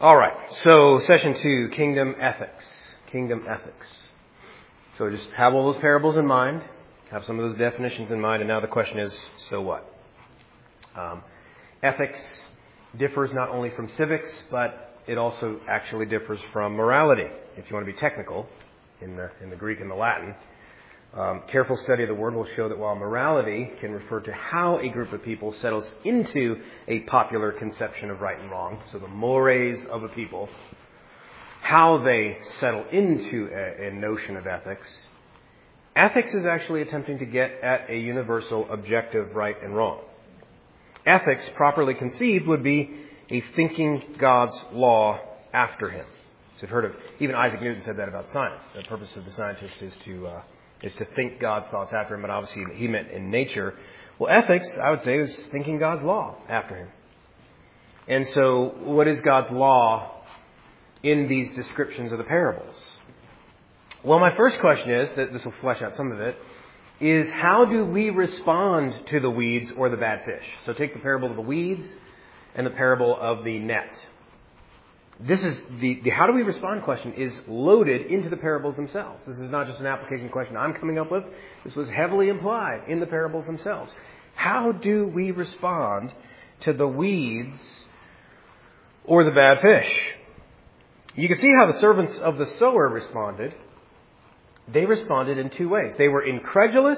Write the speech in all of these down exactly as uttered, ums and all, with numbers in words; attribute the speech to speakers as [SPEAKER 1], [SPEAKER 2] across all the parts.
[SPEAKER 1] All right, so session two, kingdom ethics. Kingdom ethics. So just have all those parables in mind, have some of those definitions in mind, and now the question is, so what? Um, ethics differs not only from civics, but it also actually differs from morality, if you want to be technical in the, in the Greek and the Latin. Um, careful study of the word will show that while morality can refer to how a group of people settles into a popular conception of right and wrong, so the mores of a people, how they settle into a, a notion of ethics, ethics is actually attempting to get at a universal objective right and wrong. Ethics, properly conceived, would be a thinking God's law after him. So you've heard of, even Isaac Newton said that about science. The purpose of the scientist is to uh, is to think God's thoughts after him, but obviously he meant in nature. Well, ethics, I would say, is thinking God's law after him. And so what is God's law in these descriptions of the parables? Well, my first question is, that this will flesh out some of it, is how do we respond to the weeds or the bad fish? So take the parable of the weeds and the parable of the net. This is the, the how do we respond question is loaded into the parables themselves. This is not just an application question I'm coming up with. This was heavily implied in the parables themselves. How do we respond to the weeds or the bad fish? You can see how the servants of the sower responded. They responded in two ways. They were incredulous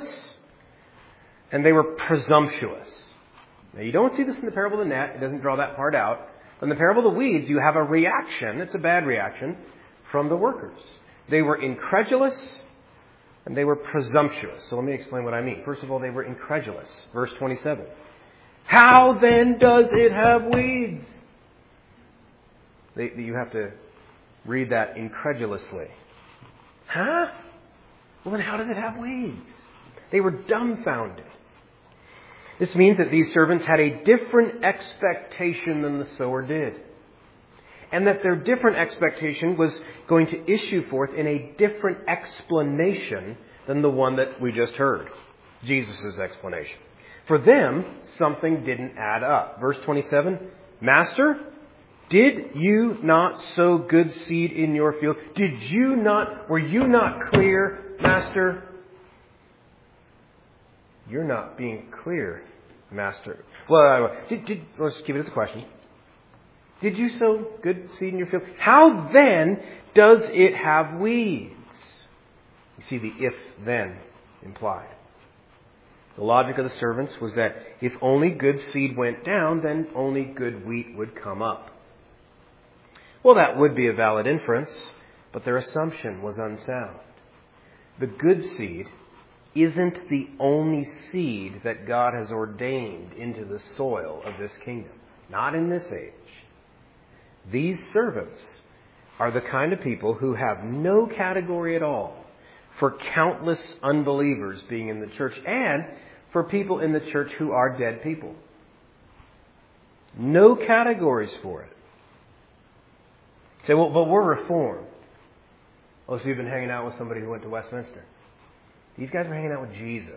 [SPEAKER 1] and they were presumptuous. Now, you don't see this in the parable of the net. It doesn't draw that part out. In the parable of the weeds, you have a reaction, it's a bad reaction, from the workers. They were incredulous and they were presumptuous. So let me explain what I mean. First of all, they were incredulous. Verse twenty-seven. How then does it have weeds? They, you have to read that incredulously. Huh? Well, then how does it have weeds? They were dumbfounded. This means that these servants had a different expectation than the sower did. And that their different expectation was going to issue forth in a different explanation than the one that we just heard. Jesus' explanation. For them, something didn't add up. Verse twenty-seven, Master, did you not sow good seed in your field? Did you not, were you not clear, Master? You're not being clear, Master. Well, did, did, let's keep it as a question. Did you sow good seed in your field? How then does it have weeds? You see the if-then implied. The logic of the servants was that if only good seed went down, then only good wheat would come up. Well, that would be a valid inference, but their assumption was unsound. The good seed isn't the only seed that God has ordained into the soil of this kingdom. Not in this age. These servants are the kind of people who have no category at all for countless unbelievers being in the church and for people in the church who are dead people. No categories for it. Say, well, but we're Reformed. Oh, so you've been hanging out with somebody who went to Westminster. These guys were hanging out with Jesus,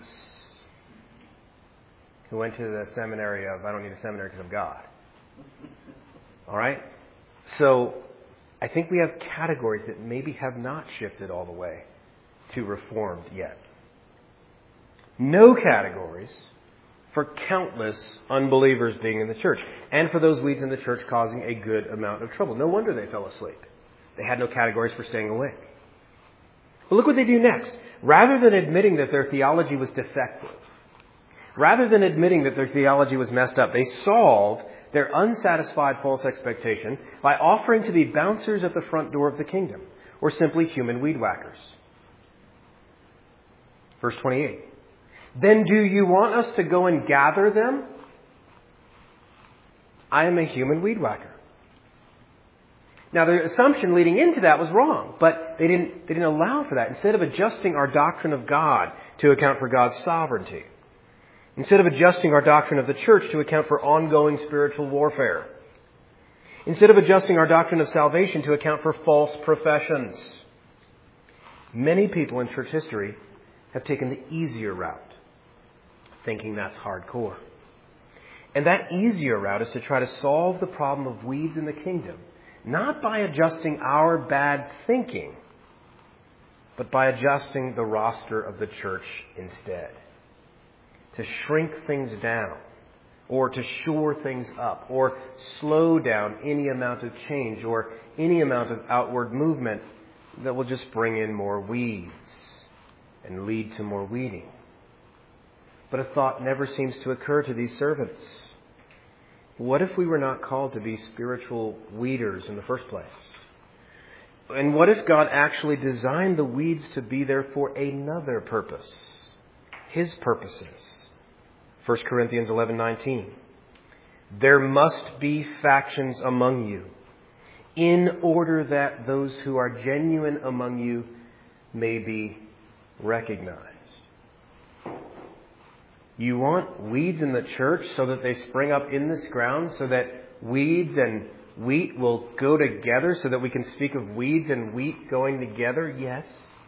[SPEAKER 1] who went to the seminary of, I don't need a seminary because of God. All right? So I think we have categories that maybe have not shifted all the way to Reformed yet. No categories for countless unbelievers being in the church, and for those weeds in the church causing a good amount of trouble. No wonder they fell asleep. They had no categories for staying awake. But look what they do next. Rather than admitting that their theology was defective, rather than admitting that their theology was messed up, they solve their unsatisfied false expectation by offering to be bouncers at the front door of the kingdom, or simply human weed whackers. Verse twenty-eight. Then do you want us to go and gather them? I am a human weed whacker. Now, the assumption leading into that was wrong, but they didn't, they didn't allow for that. Instead of adjusting our doctrine of God to account for God's sovereignty, instead of adjusting our doctrine of the church to account for ongoing spiritual warfare, instead of adjusting our doctrine of salvation to account for false professions, many people in church history have taken the easier route, thinking that's hardcore. And that easier route is to try to solve the problem of weeds in the kingdom not by adjusting our bad thinking, but by adjusting the roster of the church instead. To shrink things down, or to shore things up, or slow down any amount of change, or any amount of outward movement that will just bring in more weeds and lead to more weeding. But a thought never seems to occur to these servants. What if we were not called to be spiritual weeders in the first place? And what if God actually designed the weeds to be there for another purpose? His purposes. First Corinthians eleven nineteen. There must be factions among you, in order that those who are genuine among you may be recognized. You want weeds in the church so that they spring up in this ground, so that weeds and wheat will go together, so that we can speak of weeds and wheat going together? Yes.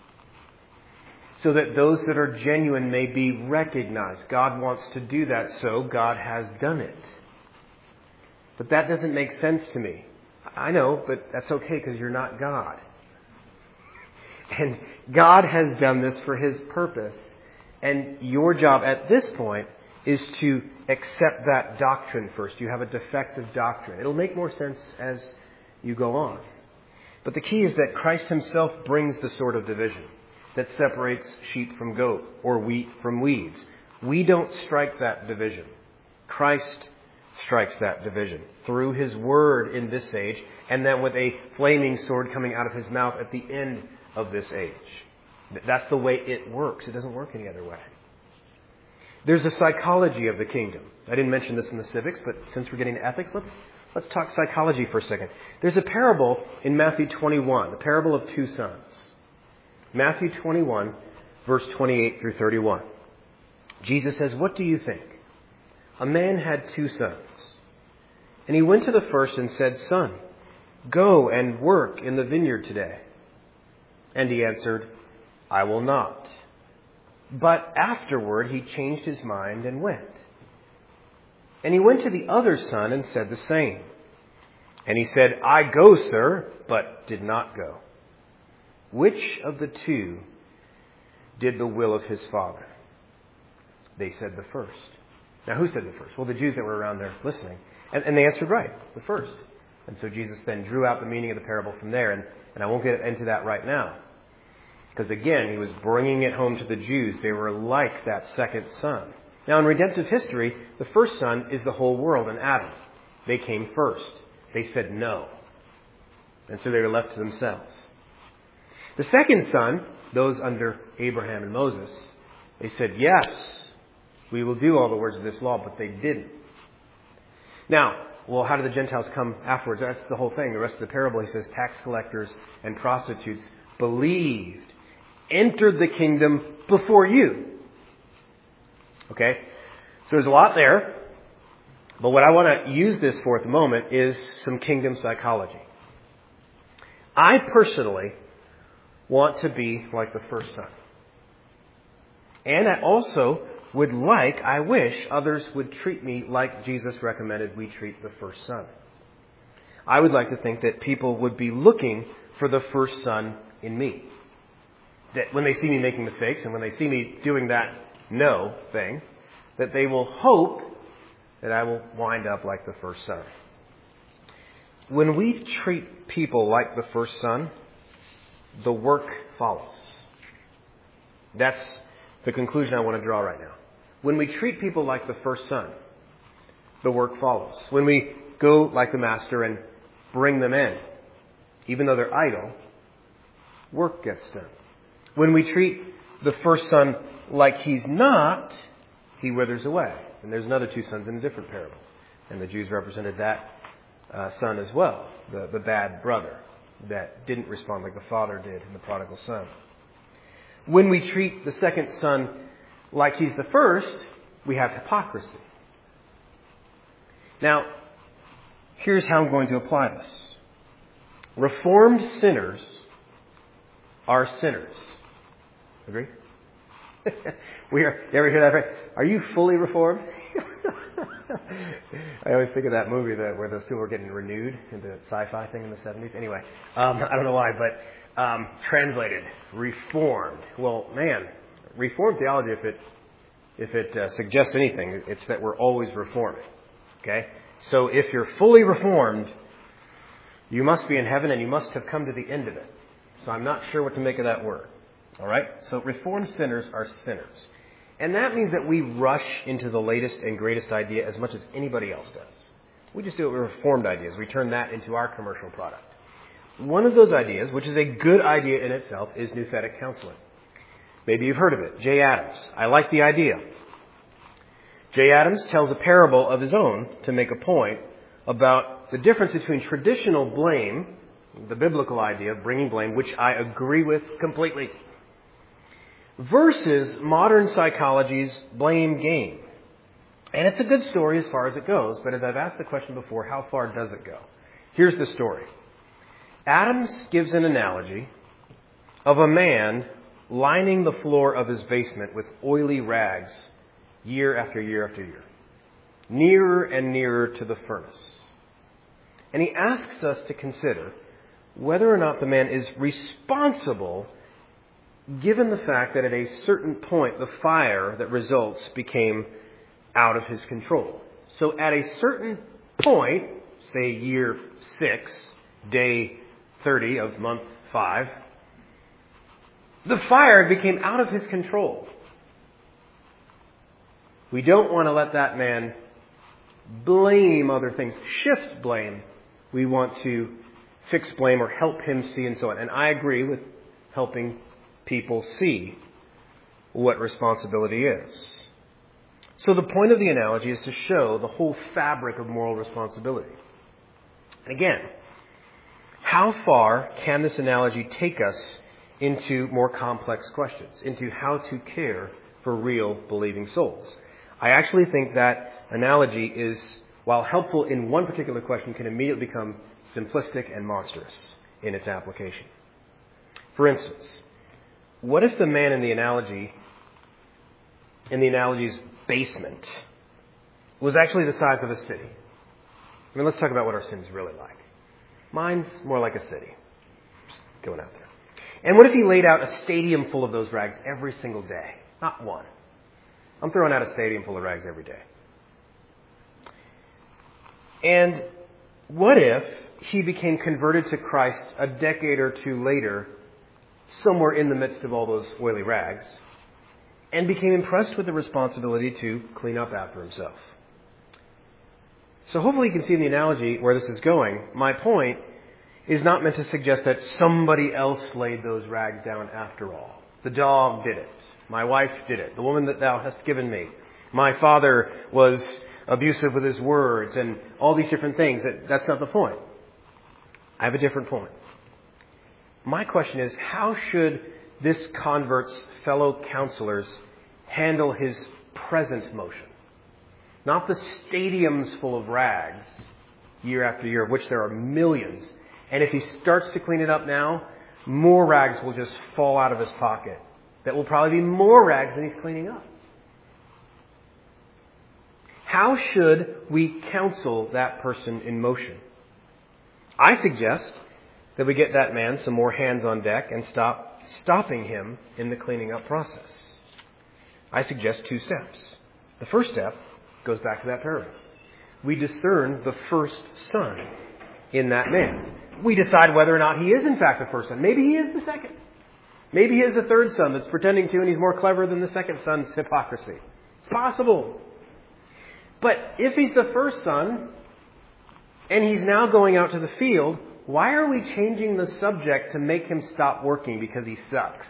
[SPEAKER 1] So that those that are genuine may be recognized. God wants to do that, so God has done it. But that doesn't make sense to me. I know, but that's okay because you're not God. And God has done this for His purpose. And your job at this point is to accept that doctrine first. You have a defective doctrine. It'll make more sense as you go on. But the key is that Christ Himself brings the sort of division that separates sheep from goat or wheat from weeds. We don't strike that division. Christ strikes that division through His Word in this age, and then with a flaming sword coming out of His mouth at the end of this age. That's the way it works. It doesn't work any other way. There's a psychology of the kingdom. I didn't mention this in the civics, but since we're getting to ethics, let's let's talk psychology for a second. There's a parable in Matthew twenty-one, the parable of two sons. Matthew twenty-one, verse twenty-eight through thirty-one. Jesus says, "What do you think? A man had two sons. And he went to the first and said, 'Son, go and work in the vineyard today.' And he answered, 'I will not.' But afterward he changed his mind and went. And he went to the other son and said the same. And he said, 'I go, sir,' but did not go. Which of the two did the will of his father?" They said the first. Now, who said the first? Well, the Jews that were around there listening. And, and they answered right, the first. And so Jesus then drew out the meaning of the parable from there. And, and I won't get into that right now. Because again, he was bringing it home to the Jews. They were like that second son. Now, in redemptive history, the first son is the whole world and Adam. They came first. They said no. And so they were left to themselves. The second son, those under Abraham and Moses, they said, "Yes, we will do all the words of this law," but they didn't. Now, well, how did the Gentiles come afterwards? That's the whole thing. The rest of the parable, he says, tax collectors and prostitutes believed, entered the kingdom before you. Okay? So there's a lot there. But what I want to use this for at the moment is some kingdom psychology. I personally want to be like the first son. And I also would like, I wish, others would treat me like Jesus recommended we treat the first son. I would like to think that people would be looking for the first son in me. That when they see me making mistakes and when they see me doing that no thing, that they will hope that I will wind up like the first son. When we treat people like the first son, the work follows. That's the conclusion I want to draw right now. When we treat people like the first son, the work follows. When we go like the master and bring them in, even though they're idle, work gets done. When we treat the first son like he's not, he withers away. And there's another two sons in a different parable. And the Jews represented that uh, son as well, the, the bad brother that didn't respond like the father did in the prodigal son. When we treat the second son like he's the first, we have hypocrisy. Now, here's how I'm going to apply this. Reformed sinners are sinners. Agree? we are, you ever hear that phrase? Are you fully reformed? I always think of that movie that where those people were getting renewed in the sci-fi thing in the seventies. Anyway, um, I don't know why, but um, translated, reformed. Well, man, reformed theology, if it if it uh, suggests anything, it's that we're always reforming. Okay, so if you're fully reformed, you must be in heaven, and you must have come to the end of it. So I'm not sure what to make of that word. All right? So reformed sinners are sinners. And that means that we rush into the latest and greatest idea as much as anybody else does. We just do it with reformed ideas. We turn that into our commercial product. One of those ideas, which is a good idea in itself, is nouthetic counseling. Maybe you've heard of it. Jay Adams. I like the idea. Jay Adams tells a parable of his own to make a point about the difference between traditional blame, the biblical idea of bringing blame, which I agree with completely, versus modern psychology's blame game. And it's a good story as far as it goes, but as I've asked the question before, how far does it go? Here's the story. Adams gives an analogy of a man lining the floor of his basement with oily rags year after year after year, nearer and nearer to the furnace. And he asks us to consider whether or not the man is responsible given the fact that at a certain point the fire that results became out of his control. So at a certain point, say year six, day thirty of month five, the fire became out of his control. We don't want to let that man blame other things, shift blame. We want to fix blame or help him see and so on. And I agree with helping people see what responsibility is. So the point of the analogy is to show the whole fabric of moral responsibility. And again, how far can this analogy take us into more complex questions, into how to care for real believing souls? I actually think that analogy is, while helpful in one particular question, can immediately become simplistic and monstrous in its application. For instance, what if the man in the analogy, in the analogy's basement, was actually the size of a city? I mean, let's talk about what our sin's really like. Mine's more like a city. Just going out there. And what if he laid out a stadium full of those rags every single day? Not one. I'm throwing out a stadium full of rags every day. And what if he became converted to Christ a decade or two later, somewhere in the midst of all those oily rags, and became impressed with the responsibility to clean up after himself? So hopefully you can see in the analogy where this is going. My point is not meant to suggest that somebody else laid those rags down after all. The dog did it. My wife did it. The woman that thou hast given me. My father was abusive with his words and all these different things. That's not the point. I have a different point. My question is, how should this convert's fellow counselors handle his present motion? Not the stadiums full of rags, year after year, of which there are millions. And if he starts to clean it up now, more rags will just fall out of his pocket. That will probably be more rags than he's cleaning up. How should we counsel that person in motion? I suggest that we get that man some more hands on deck and stop stopping him in the cleaning up process. I suggest two steps. The first step goes back to that parable. We discern the first son in that man. We decide whether or not he is in fact the first son. Maybe he is the second. Maybe he is the third son that's pretending to, and he's more clever than the second son's hypocrisy. It's possible. But if he's the first son, and he's now going out to the field, why are we changing the subject to make him stop working because he sucks?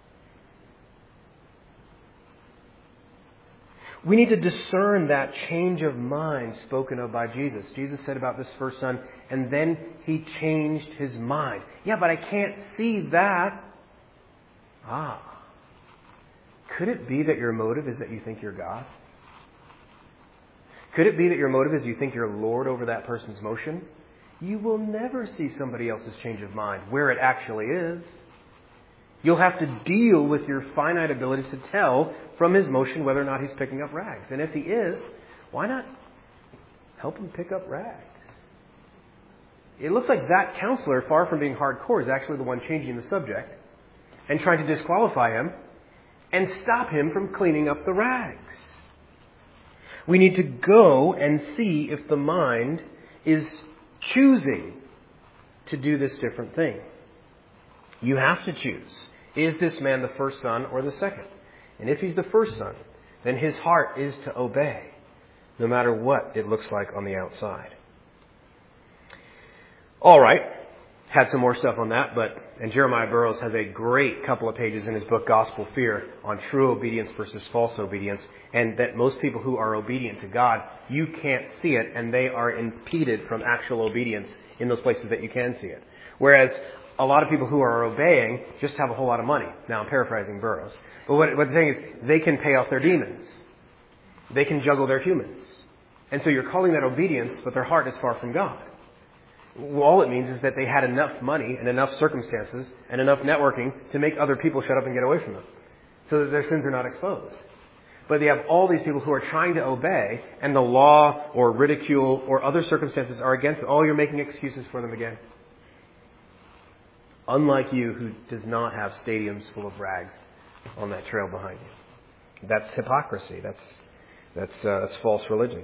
[SPEAKER 1] We need to discern that change of mind spoken of by Jesus. Jesus said about this first son, and then he changed his mind. Yeah, but I can't see that. Ah. Could it be that your motive is that you think you're God? Could it be that your motive is you think you're Lord over that person's motion? You will never see somebody else's change of mind where it actually is. You'll have to deal with your finite ability to tell from his motion whether or not he's picking up rags. And if he is, why not help him pick up rags? It looks like that counselor, far from being hardcore, is actually the one changing the subject and trying to disqualify him and stop him from cleaning up the rags. We need to go and see if the mind is choosing to do this different thing. You have to choose. Is this man the first son or the second? And if he's the first son, then his heart is to obey, no matter what it looks like on the outside. All right. Had some more stuff on that, but and Jeremiah Burroughs has a great couple of pages in his book, Gospel Fear, on true obedience versus false obedience, and that most people who are obedient to God, you can't see it, and they are impeded from actual obedience in those places that you can see it. Whereas a lot of people who are obeying just have a whole lot of money. Now, I'm paraphrasing Burroughs. But what, what I'm saying is they can pay off their demons. They can juggle their humans. And so you're calling that obedience, but their heart is far from God. Well, all it means is that they had enough money and enough circumstances and enough networking to make other people shut up and get away from them, so that their sins are not exposed. But they have all these people who are trying to obey, and the law or ridicule or other circumstances are against them. Oh, you're making excuses for them again. Unlike you, who does not have stadiums full of rags on that trail behind you. That's hypocrisy. That's that's, uh, that's false religion.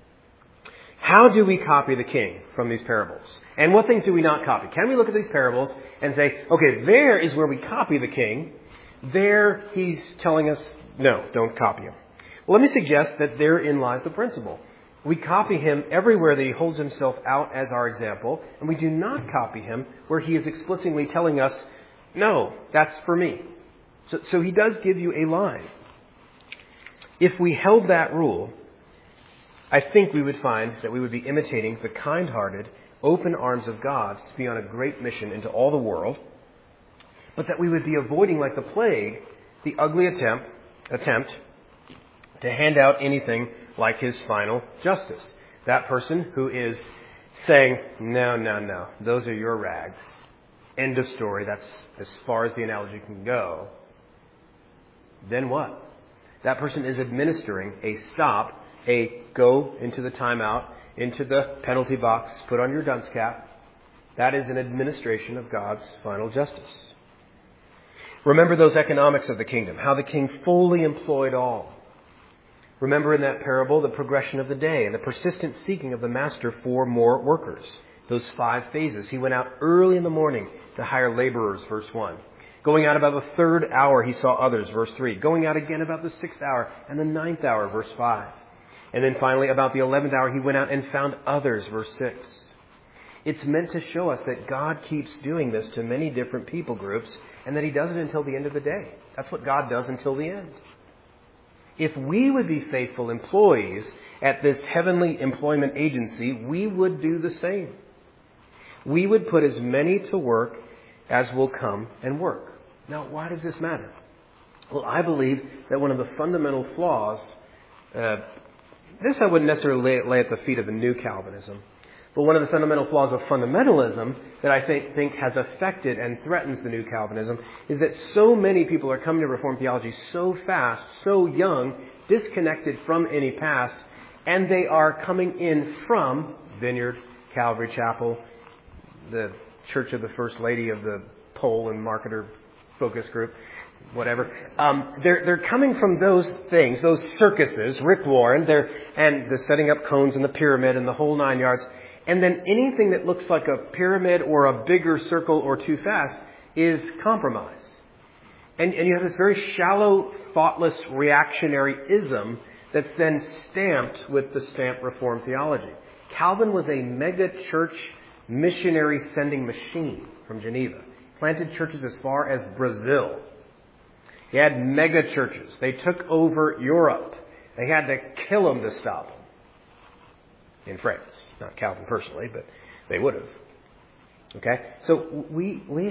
[SPEAKER 1] How do we copy the king from these parables? And what things do we not copy? Can we look at these parables and say, okay, there is where we copy the king. There he's telling us, no, don't copy him. Well, let me suggest that therein lies the principle. We copy him everywhere that he holds himself out as our example, and we do not copy him where he is explicitly telling us, no, that's for me. So, so he does give you a line. If we held that rule, I think we would find that we would be imitating the kind-hearted, open arms of God to be on a great mission into all the world, but that we would be avoiding, like the plague, the ugly attempt, attempt to hand out anything like his final justice. That person who is saying, no, no, no, those are your rags. End of story. That's as far as the analogy can go. Then what? That person is administering a stop, a go into the timeout, into the penalty box, put on your dunce cap. That is an administration of God's final justice. Remember those economics of the kingdom, how the king fully employed all. Remember in that parable the progression of the day and the persistent seeking of the master for more workers. Those five phases. He went out early in the morning to hire laborers, verse one. Going out about the third hour, he saw others, verse three. Going out again about the sixth hour and the ninth hour, verse five. And then finally, about the eleventh hour, he went out and found others, verse six. It's meant to show us that God keeps doing this to many different people groups and that he does it until the end of the day. That's what God does until the end. If we would be faithful employees at this heavenly employment agency, we would do the same. We would put as many to work as will come and work. Now, why does this matter? Well, I believe that one of the fundamental flaws, uh, this I wouldn't necessarily lay, lay at the feet of the new Calvinism, but one of the fundamental flaws of fundamentalism that I think, think has affected and threatens the new Calvinism is that so many people are coming to Reformed theology so fast, so young, disconnected from any past, and they are coming in from Vineyard, Calvary Chapel, the Church of the First Lady of the Poll and Marketer Focus Group, whatever. Um, they're they're coming from those things, those circuses, Rick Warren, they're, and the setting up cones and the pyramid and the whole nine yards. And then anything that looks like a pyramid or a bigger circle or too fast is compromise. And, and you have this very shallow, thoughtless, reactionary ism that's then stamped with the stamp Reformed theology. Calvin was a mega church missionary sending machine from Geneva. Planted churches as far as Brazil. He had mega churches. They took over Europe. They had to kill them to stop them. In France. Not Calvin personally, but they would have. Okay? So we, we,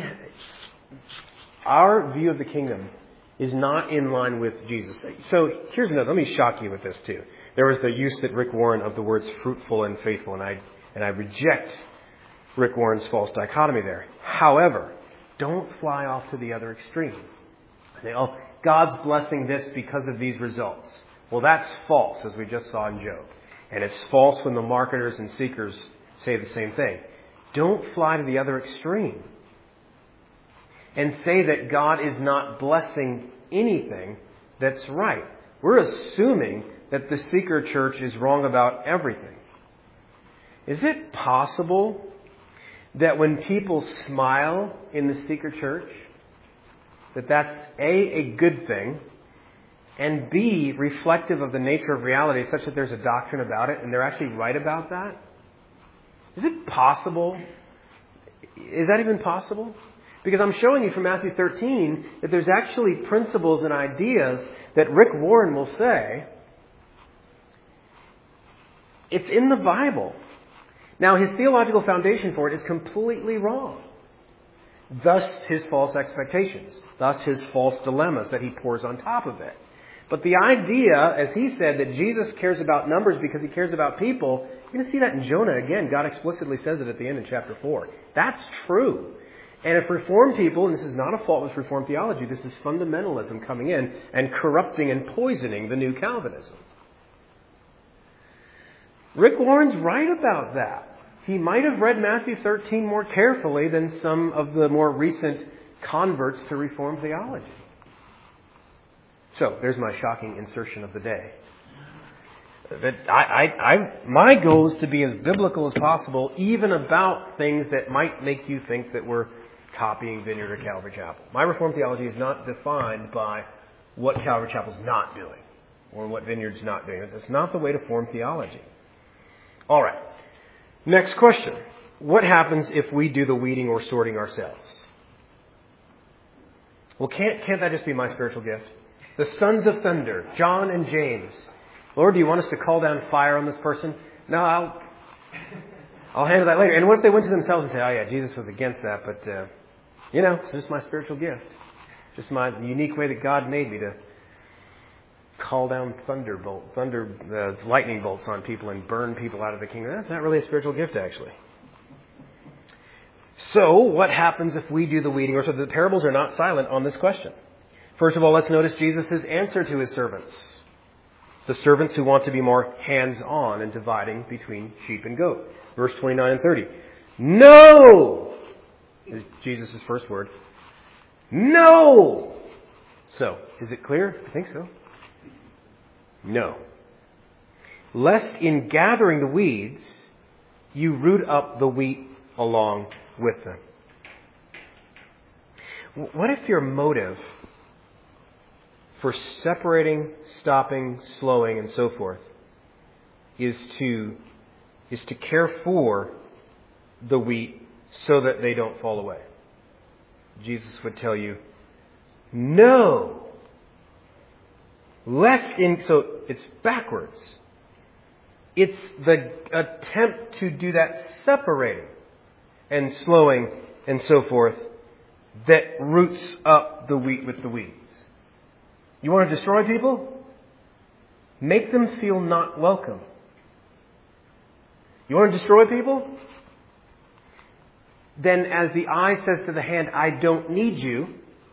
[SPEAKER 1] our view of the kingdom is not in line with Jesus. So here's another, let me shock you with this too. There was the use that Rick Warren of the words fruitful and faithful, and I, and I reject Rick Warren's false dichotomy there. However, Don't fly off to the other extreme. Say, oh, God's blessing this because of these results. Well, that's false, as we just saw in Job. And it's false when the marketers and seekers say the same thing. Don't fly to the other extreme and say that God is not blessing anything that's right. We're assuming that the seeker church is wrong about everything. Is it possible that when people smile in the seeker church, that that's A, a good thing, and B, reflective of the nature of reality such that there's a doctrine about it and they're actually right about that? Is it possible? Is that even possible? Because I'm showing you from Matthew thirteen that there's actually principles and ideas that Rick Warren will say, it's in the Bible. Now, his theological foundation for it is completely wrong. Thus, his false expectations. Thus, his false dilemmas that he pours on top of it. But the idea, as he said, that Jesus cares about numbers because he cares about people, you're going to see that in Jonah again. God explicitly says it at the end in chapter four. That's true. And if Reformed people, and this is not a fault with Reformed theology, this is fundamentalism coming in and corrupting and poisoning the new Calvinism. Rick Warren's right about that. He might have read Matthew thirteen more carefully than some of the more recent converts to Reformed theology. So, there's my shocking insertion of the day. That I, I, I, my goal is to be as biblical as possible, even about things that might make you think that we're copying Vineyard or Calvary Chapel. My Reformed theology is not defined by what Calvary Chapel's not doing or what Vineyard's not doing. It's not the way to form theology. All right. Next question. What happens if we do the weeding or sorting ourselves? Well, can't, can't that just be my spiritual gift? The sons of thunder, John and James. Lord, do you want us to call down fire on this person? No, I'll, I'll handle that later. And what if they went to themselves and said, oh yeah, Jesus was against that, but, uh, you know, it's just my spiritual gift. Just my unique way that God made me to call down thunderbolt, thunder, uh, lightning bolts on people and burn people out of the kingdom. That's not really a spiritual gift, actually. So, what happens if we do the weeding? Or so the parables are not silent on this question. First of all, let's notice Jesus' answer to his servants. The servants who want to be more hands-on in dividing between sheep and goat. Verse twenty-nine and thirty. No! Is Jesus' first word. No! So, is it clear? I think so. No. Lest in gathering the weeds, you root up the wheat along with them. What if your motive for separating, stopping, slowing, and so forth is to is to care for the wheat so that they don't fall away? Jesus would tell you, no. Lest in, so it's backwards. It's the attempt to do that separating and slowing and so forth that roots up the wheat with the weeds. You want to destroy people? Make them feel not welcome. You want to destroy people? Then as the eye says to the hand, I don't need you,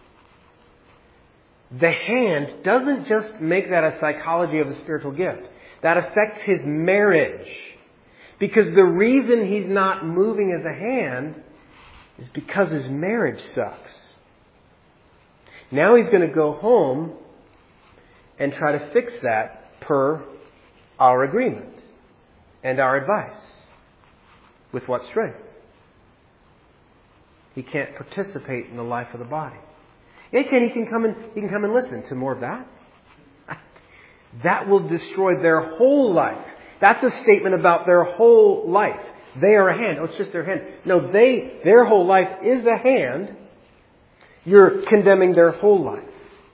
[SPEAKER 1] the hand doesn't just make that a psychology of the spiritual gift. That affects his marriage. Because the reason he's not moving as a hand is because his marriage sucks. Now he's going to go home and try to fix that per our agreement and our advice. With what strength? He can't participate in the life of the body. He can, he can come and he can come and listen to more of that. That will destroy their whole life. That's a statement about their whole life. They are a hand. Oh, it's just their hand. No, they, their whole life is a hand. You're condemning their whole life.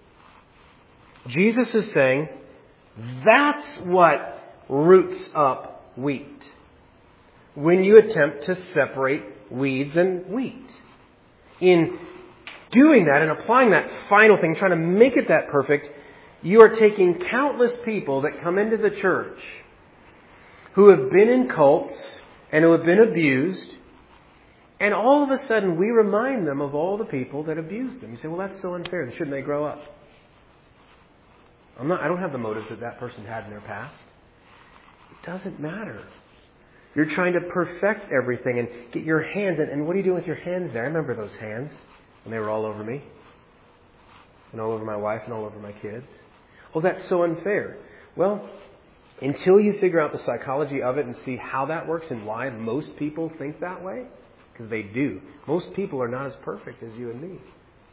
[SPEAKER 1] Jesus is saying, that's what roots up wheat. When you attempt to separate weeds and wheat. In doing that and applying that final thing, trying to make it that perfect, you are taking countless people that come into the church who have been in cults and who have been abused, And all of a sudden, we remind them of all the people that abused them. You say, well, that's so unfair. Shouldn't they grow up? I'm not, I don't have the motives that that person had in their past. It doesn't matter. You're trying to perfect everything and get your hands in. And what are you doing with your hands there? I remember those hands when they were all over me. And all over my wife and all over my kids. Oh, that's so unfair. Well, until you figure out the psychology of it and see how that works and why most people think that way, because they do. Most people are not as perfect as you and me.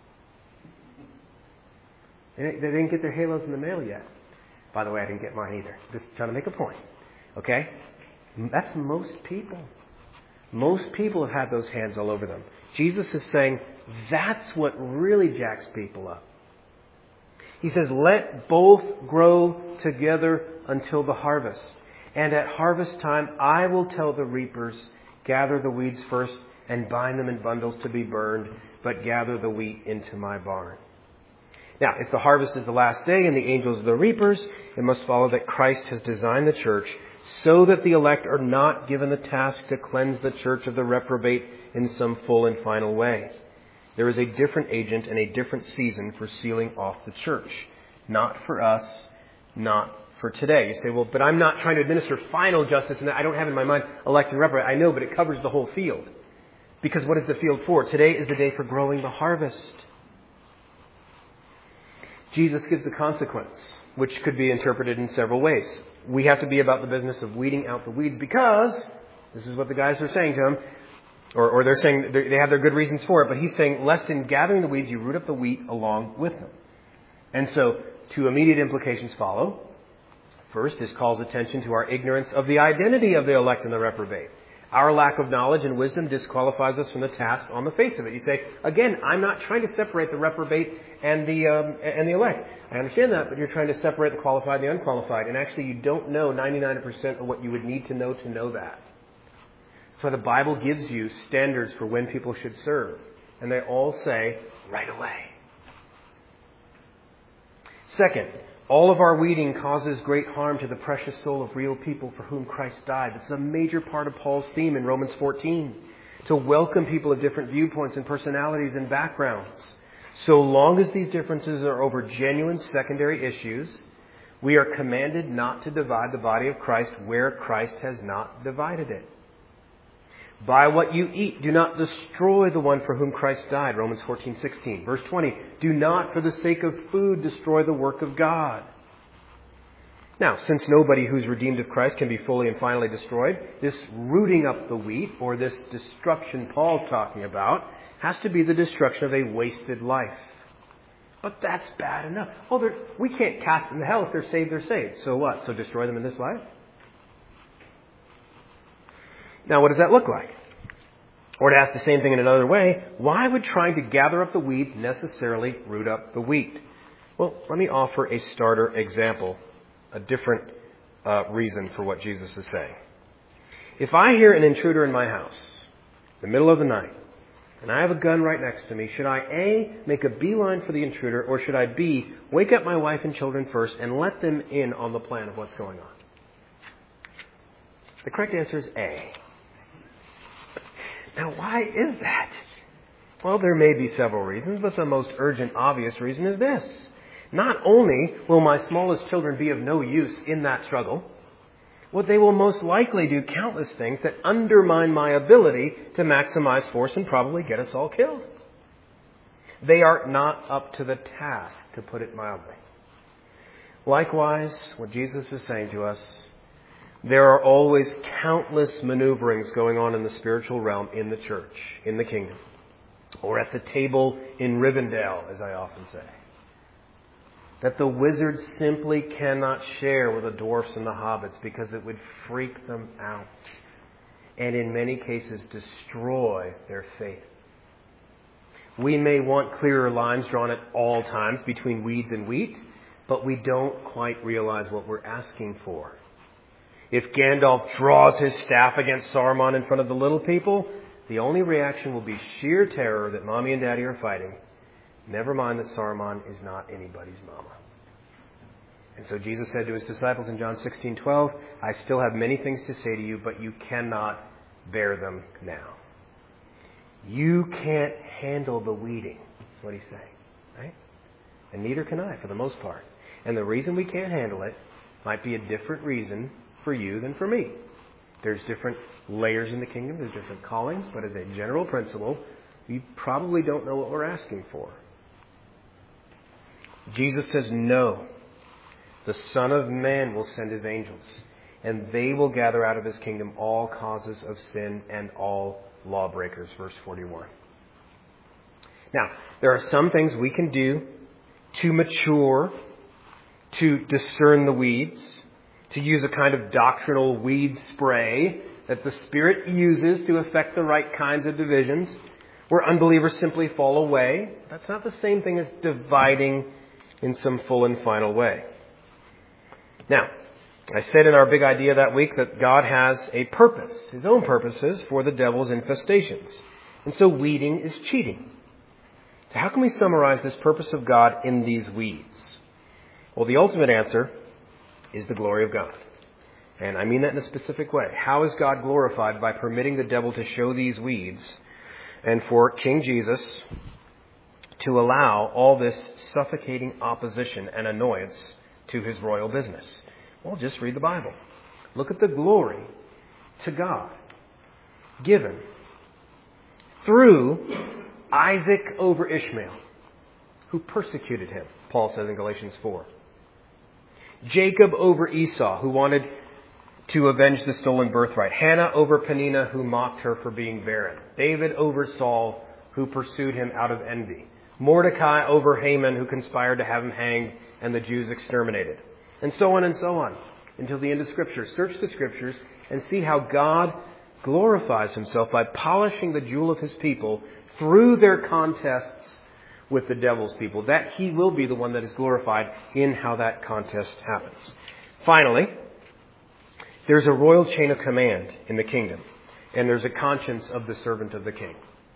[SPEAKER 1] They didn't get their halos in the mail yet. By the way, I didn't get mine either. Just trying to make a point. Okay? That's most people. Most people have had those hands all over them. Jesus is saying that's what really jacks people up. He says, let both grow together until the harvest. And at harvest time, I will tell the reapers, gather the weeds first and bind them in bundles to be burned, but gather the wheat into my barn. Now, if the harvest is the last day and the angels are the reapers, it must follow that Christ has designed the church so that the elect are not given the task to cleanse the church of the reprobate in some full and final way. There is a different agent and a different season for sealing off the church. Not for us, not for today. You say, well, but I'm not trying to administer final justice and I don't have in my mind elect and reprobate. I know, but it covers the whole field. Because what is the field for? Today is the day for growing the harvest. Jesus gives a consequence, which could be interpreted in several ways. We have to be about the business of weeding out the weeds because, this is what the guys are saying to him, or, or they're saying they have their good reasons for it, but he's saying, lest in gathering the weeds, you root up the wheat along with them. And so, two immediate implications follow. First, this calls attention to our ignorance of the identity of the elect and the reprobate. Our lack of knowledge and wisdom disqualifies us from the task on the face of it. You say, again, I'm not trying to separate the reprobate and the um, and the elect. I understand that, but you're trying to separate the qualified and the unqualified. And actually, you don't know ninety-nine percent of what you would need to know to know that. So the Bible gives you standards for when people should serve. And they all say, right away. Second, all of our weeding causes great harm to the precious soul of real people for whom Christ died. It's a major part of Paul's theme in Romans fourteen. To welcome people of different viewpoints and personalities and backgrounds. So long as these differences are over genuine secondary issues, we are commanded not to divide the body of Christ where Christ has not divided it. By what you eat, do not destroy the one for whom Christ died. Romans fourteen sixteen. Verse twenty. Do not, for the sake of food, destroy the work of God. Now, since nobody who's redeemed of Christ can be fully and finally destroyed, this rooting up the wheat, or this destruction Paul's talking about, has to be the destruction of a wasted life. But that's bad enough. Oh, we can't cast them to hell. If they're saved, they're saved. So what? So destroy them in this life? Now, what does that look like? Or to ask the same thing in another way, why would trying to gather up the weeds necessarily root up the wheat? Well, let me offer a starter example, a different uh, reason for what Jesus is saying. If I hear an intruder in my house, in the middle of the night, and I have a gun right next to me, should I A, make a beeline for the intruder, or should I B, wake up my wife and children first and let them in on the plan of what's going on? The correct answer is A. Now, why is that? Well, there may be several reasons, but the most urgent, obvious reason is this. Not only will my smallest children be of no use in that struggle, what they will most likely do countless things that undermine my ability to maximize force and probably get us all killed. They are not up to the task, to put it mildly. Likewise, what Jesus is saying to us, there are always countless maneuverings going on in the spiritual realm, in the church, in the kingdom, or at the table in Rivendell, as I often say, that the wizards simply cannot share with the dwarfs and the hobbits because it would freak them out and in many cases destroy their faith. We may want clearer lines drawn at all times between weeds and wheat, but we don't quite realize what we're asking for. If Gandalf draws his staff against Saruman in front of the little people, the only reaction will be sheer terror that Mommy and Daddy are fighting. Never mind that Saruman is not anybody's mama. And so Jesus said to his disciples in John sixteen twelve, I still have many things to say to you, but you cannot bear them now. You can't handle the weeding. That's what he's saying, right? And neither can I, for the most part. And the reason we can't handle it might be a different reason for you than for me. There's different layers in the kingdom. There's different callings. But as a general principle, we probably don't know what we're asking for. Jesus says, no. The Son of Man will send his angels, and they will gather out of his kingdom all causes of sin and all lawbreakers. Verse forty-one. Now, there are some things we can do to mature, to discern the weeds, to use a kind of doctrinal weed spray that the Spirit uses to affect the right kinds of divisions, where unbelievers simply fall away. That's not the same thing as dividing in some full and final way. Now, I said in our big idea that week that God has a purpose, his own purposes for the devil's infestations. And so weeding is cheating. So how can we summarize this purpose of God in these weeds? Well, the ultimate answer is the glory of God. And I mean that in a specific way. How is God glorified? By permitting the devil to show these weeds and for King Jesus to allow all this suffocating opposition and annoyance to his royal business? Well, just read the Bible. Look at the glory to God given through Isaac over Ishmael, who persecuted him, Paul says in Galatians four. Jacob over Esau, who wanted to avenge the stolen birthright. Hannah over Peninnah, who mocked her for being barren. David over Saul, who pursued him out of envy. Mordecai over Haman, who conspired to have him hanged and the Jews exterminated. And so on and so on, until the end of Scripture. Search the Scriptures and see how God glorifies himself by polishing the jewel of his people through their contests with the devil's people. That he will be the one that is glorified in how that contest happens. Finally, there's a royal chain of command in the kingdom, and there's a conscience of the servant of the king.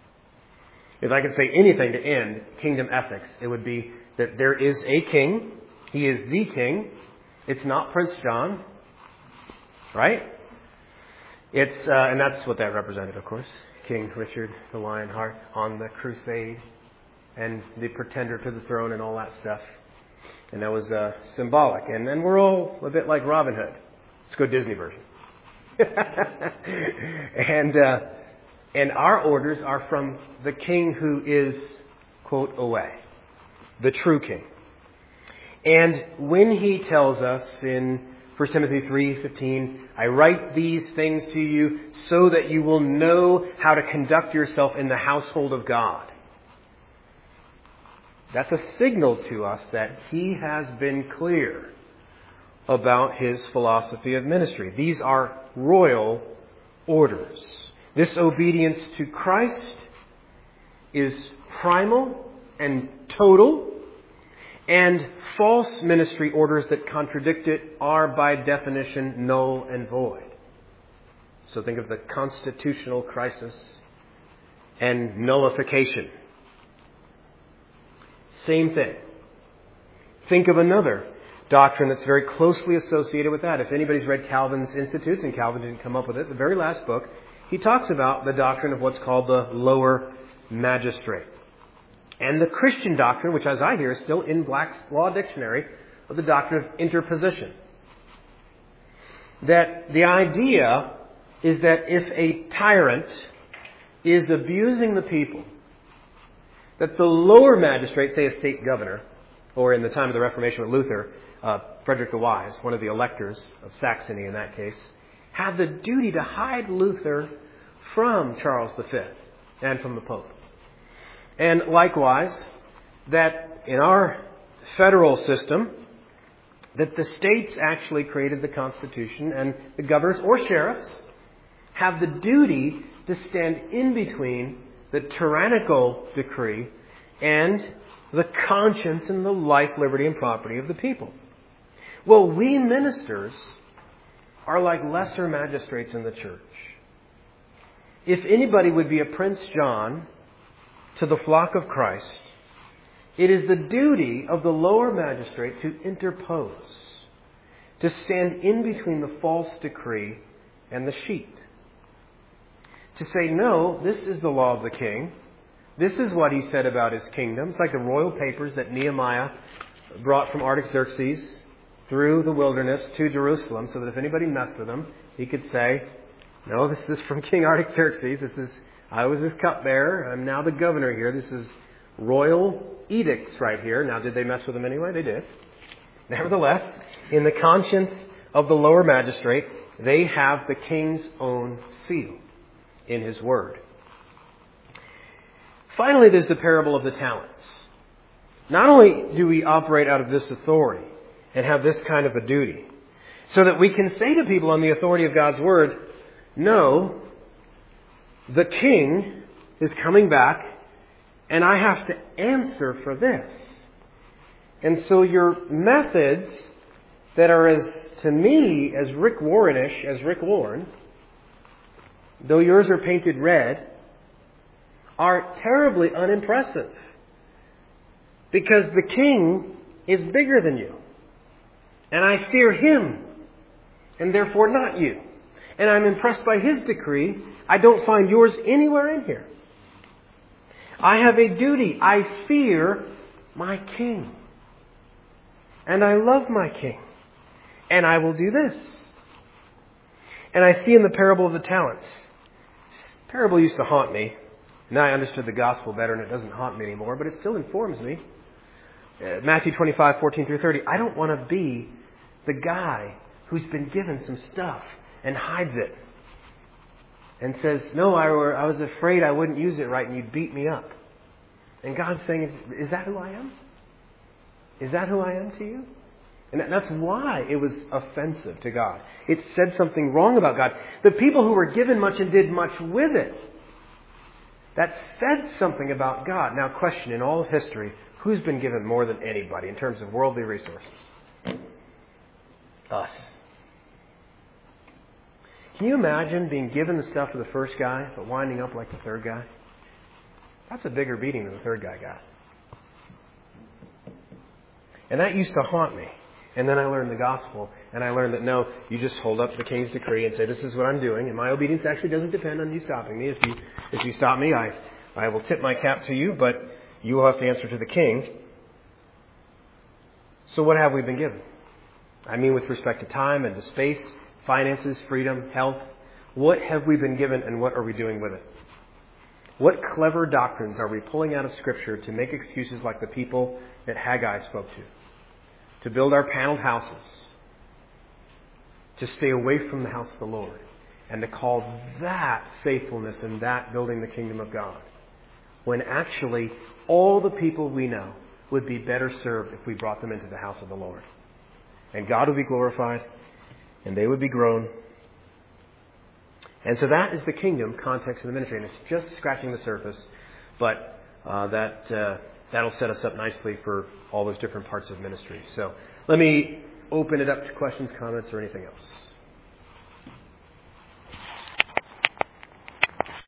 [SPEAKER 1] If I could say anything to end kingdom ethics, it would be that there is a king. He is the king. It's not Prince John, right? It's uh, and that's what that represented, of course. King Richard the Lionheart on the crusade and the pretender to the throne and all that stuff. And that was uh, symbolic. And then we're all a bit like Robin Hood. Let's go Disney version. and uh, and our orders are from the king who is, quote, away. The true king. And when he tells us in First Timothy three fifteen, I write these things to you so that you will know how to conduct yourself in the household of God. That's a signal to us that he has been clear about his philosophy of ministry. These are royal orders. This obedience to Christ is primal and total. And false ministry orders that contradict it are by definition null and void. So think of the constitutional crisis and nullification. Same thing. Think of another doctrine that's very closely associated with that. If anybody's read Calvin's Institutes, and Calvin didn't come up with it, the very last book, he talks about the doctrine of what's called the lower magistrate. And the Christian doctrine, which as I hear is still in Black's Law Dictionary, of the doctrine of interposition. That the idea is that if a tyrant is abusing the people, that the lower magistrate, say a state governor, or in the time of the Reformation with Luther, uh, Frederick the Wise, one of the electors of Saxony in that case, had the duty to hide Luther from Charles the Fifth and from the Pope. And likewise, that in our federal system, that the states actually created the Constitution, and the governors or sheriffs have the duty to stand in between the tyrannical decree and the conscience and the life, liberty, and property of the people. Well, we ministers are like lesser magistrates in the church. If anybody would be a Prince John to the flock of Christ, it is the duty of the lower magistrate to interpose, to stand in between the false decree and the sheep, to say, no, this is the law of the king. This is what he said about his kingdom. It's like the royal papers that Nehemiah brought from Artaxerxes through the wilderness to Jerusalem, so that if anybody messed with him, he could say, no, this is from King Artaxerxes. This is, I was his cupbearer. I'm now the governor here. This is royal edicts right here. Now, did they mess with him anyway? They did. Nevertheless, in the conscience of the lower magistrate, they have the king's own seal in his word. Finally, there's the parable of the talents. Not only do we operate out of this authority and have this kind of a duty, so that we can say to people on the authority of God's word, no, the king is coming back and I have to answer for this. And so your methods that are as, to me, as Rick Warrenish as Rick Warren, though yours are painted red, are terribly unimpressive. Because the king is bigger than you. And I fear him, and therefore not you. And I'm impressed by his decree. I don't find yours anywhere in here. I have a duty. I fear my king. And I love my king. And I will do this. And I see in the parable of the talents. This parable used to haunt me. Now I understood the gospel better and it doesn't haunt me anymore, but it still informs me. Uh, Matthew twenty-five, fourteen through thirty. I don't want to be the guy who's been given some stuff and hides it. And says, no, I, were, I was afraid I wouldn't use it right and you'd beat me up. And God's saying, is that who I am? Is that who I am to you? And that's why it was offensive to God. It said something wrong about God. The people who were given much and did much with it, that said something about God. Now, question, in all of history, who's been given more than anybody in terms of worldly resources? Us. Can you imagine being given the stuff to the first guy, but winding up like the third guy? That's a bigger beating than the third guy got. And that used to haunt me. And then I learned the gospel, and I learned that no, you just hold up the king's decree and say, this is what I'm doing, and my obedience actually doesn't depend on you stopping me. If you if you stop me, I, I will tip my cap to you, but you will have to answer to the king. So what have we been given? I mean with respect to time and to space, finances, freedom, health. What have we been given, and what are we doing with it? What clever doctrines are we pulling out of Scripture to make excuses like the people that Haggai spoke to? To build our paneled houses, to stay away from the house of the Lord, and to call that faithfulness and that building the kingdom of God, when actually all the people we know would be better served if we brought them into the house of the Lord. And God would be glorified, and they would be grown. And so that is the kingdom context of the ministry, and it's just scratching the surface, but uh, that... Uh, That'll set us up nicely for all those different parts of ministry. So let me open it up to questions, comments, or anything else.